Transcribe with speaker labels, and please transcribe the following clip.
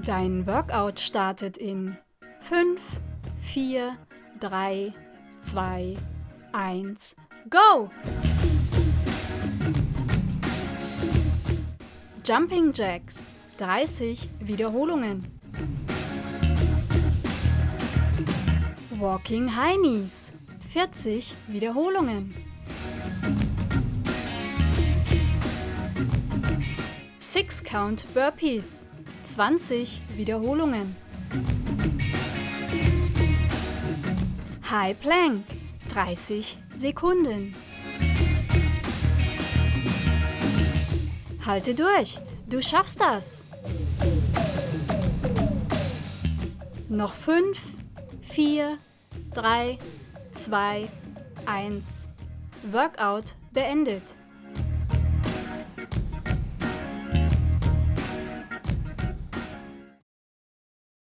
Speaker 1: Dein Workout startet in 5, 4, 3, 2, 1, go! Jumping Jacks, 30 Wiederholungen. Walking High Knees, 40 Wiederholungen. Six Count Burpees, 20 Wiederholungen. High Plank, 30 Sekunden. Halte durch, du schaffst das. Noch 5, 4, 3, 2, 1. Workout beendet.